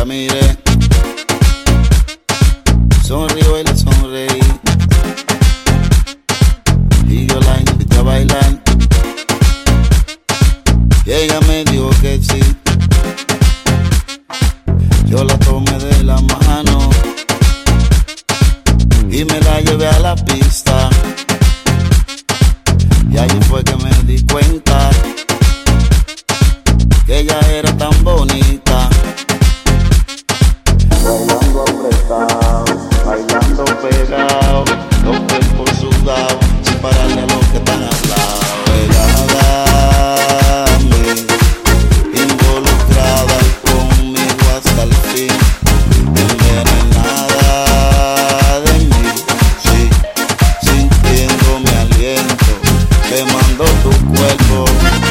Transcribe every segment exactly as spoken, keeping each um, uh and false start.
miré, sonrió y le sonreí, y yo la invité a bailar, y ella me dijo que sí. Yo la tomé de la mano y me la llevé a la pista, y allí fue que me di cuenta que ella era tan bonita. Bailando apretado, bailando pegado, los cuerpos sudados, sin pararle a los que están al lado. Pegada a mí, involucrada conmigo hasta el fin, envenenada de mí, sí, sintiendo mi aliento, quemando tu cuerpo.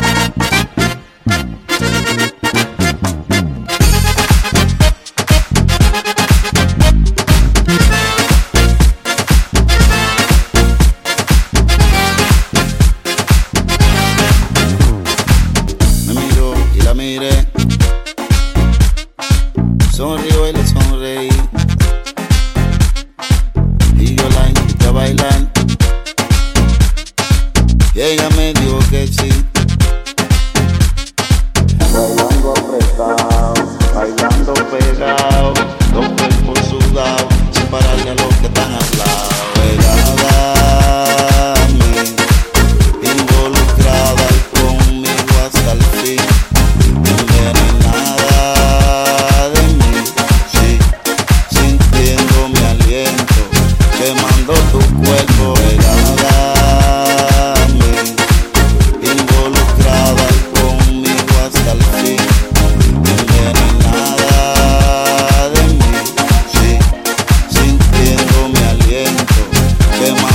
Miré, sonrió y le sonreí, y yo la invité a bailar, y ella me dijo que sí. Bailando apretado, bailando pegado, los cuerpos sudados, sin pararle a los que están al lado. Pegada a mí, involucrada conmigo hasta el fin, envenenada de mí, sí, sintiendo mi aliento, quemando tu cuerpo. Pegada a mí, involucrada conmigo hasta el fin, envenenada de mí, sí, sintiendo mi aliento, quemando